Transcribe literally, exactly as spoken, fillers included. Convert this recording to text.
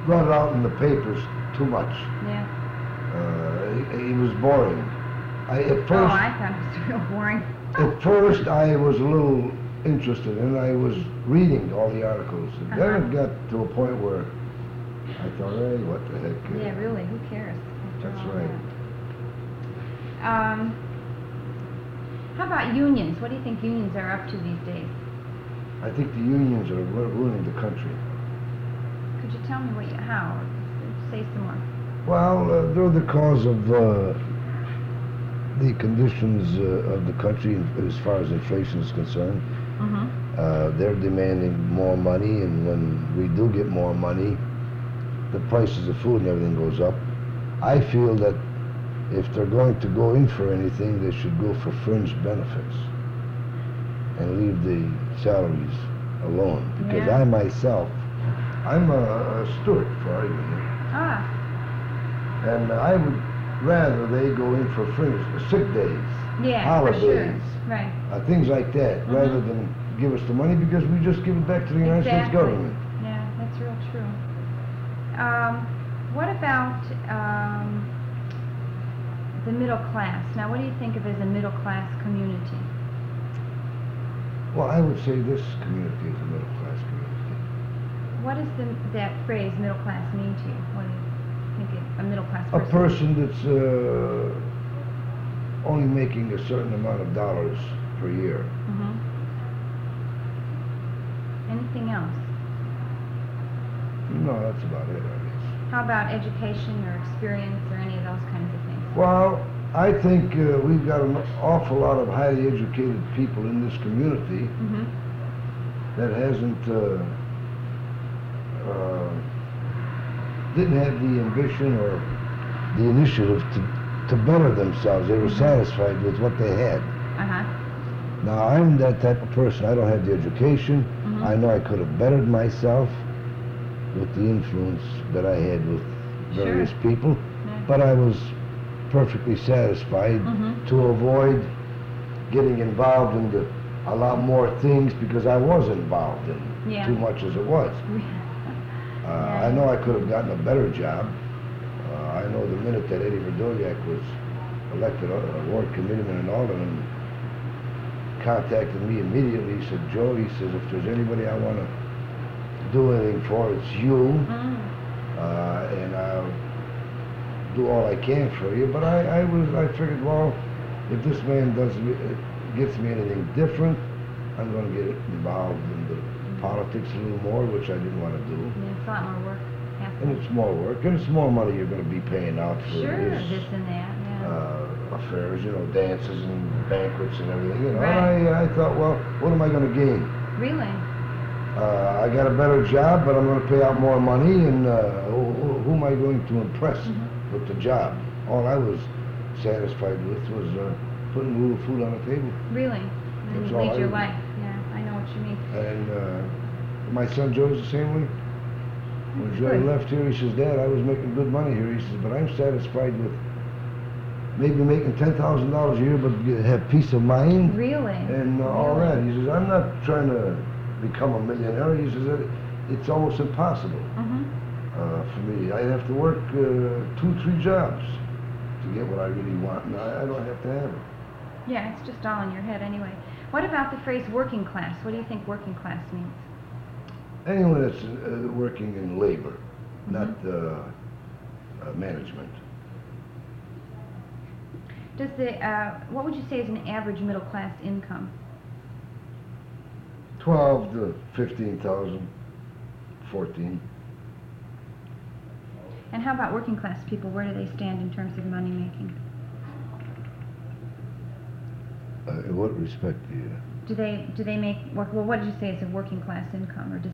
brought it out in the papers too much. Yeah. Uh, he, he was boring. I, at Oh, first, I thought it was real boring. at first I was a little interested in it. I was reading all the articles. And Uh-huh. then it got to a point where I thought, hey, what the heck? uh, Yeah, really, who cares? after That's all right. that? Um, how about unions? What do you think unions are up to these days? I think the unions are ru- ruining the country. Could you tell me what you, how? Say some more. Well, uh, they're the cause of uh, the conditions uh, of the country as far as inflation is concerned. Mm-hmm. Uh, they're demanding more money, and when we do get more money, the prices of food and everything goes up. I feel that if they're going to go in for anything, they should go for fringe benefits and leave the salaries alone. Because Yeah. I myself, I'm a, a steward, for argument, Ah, and I would rather they go in for fringe, sick days, yeah, holidays, for sure. Right. uh, things like that, Mhm. rather than give us the money, because we just give it back to the United States Exactly. government. Yeah, that's real true. Um, what about um, the middle class? Now, what do you think of as a middle class community? Well, I would say this community is a middle class community. What does the, that phrase middle class mean to you? What do you think it, a middle class A person? person that's uh, only making a certain amount of dollars per year. Mm-hmm. Anything else? No, that's about it, I guess. How about education or experience or any of those kinds of things? Well, I think uh, we've got an awful lot of highly educated people in this community Mm-hmm. that hasn't, uh, uh, didn't have the ambition or the initiative to, to better themselves. They were Mhm. satisfied with what they had. Uh-huh. Now, I'm that type of person. I don't have the education. Mhm. I know I could have bettered myself with the influence that I had with Sure. various people, Yeah. but I was perfectly satisfied Mhm. to avoid getting involved in the, a lot more things, because I was involved in Yeah. too much as it was. Uh, Yeah. I know I could have gotten a better job. Uh, I know the minute that Eddie Verdoliak was elected a a ward committeeman in Alderman, contacted me immediately. He said, Joe, he says, if there's anybody I want to do anything for, it's you, Mm. uh, and I'll do all I can for you. But I, I was, I figured, well, if this man does me, uh, gets me anything different, I'm going to get involved in the politics a little more, which I didn't want to do. Yeah, it's a lot more work. And it's more work, and it's more money you're going to be paying out for Sure, his this and that, yeah. uh, affairs, you know, dances and banquets and everything, you know. Right. And I, I thought, well, what am I going to gain? Really? Uh, I got a better job, but I'm going to pay out more money, and uh, who, who who am I going to impress Mhm. with the job? All I was satisfied with was uh, putting a little food on the table. Really? And That's you all lead I your do. life. Yeah, I know what you mean. And uh, my son Joe's the same way. When Joe Good. left here, he says, Dad, I was making good money here. He says, but I'm satisfied with maybe making ten thousand dollars a year, but get- have peace of mind Really? and uh, all Really? that. He says, I'm not trying to become a millionaire. He says, "It- it's almost impossible Mm-hmm. uh, for me. I'd have to work uh, two, three jobs to get what I really want, and I, I don't have to have it. Yeah, it's just all in your head anyway. What about the phrase working class? What do you think working class means? Anyone that's uh, working in labor, not Mhm. uh, uh, management. Does the, uh, what would you say is an average middle class income? Twelve to fifteen thousand, fourteen. And how about working class people? Where do they stand in terms of money making? Uh, in what respect do you? Do they, do they make, well, what did you say is a working class income, or does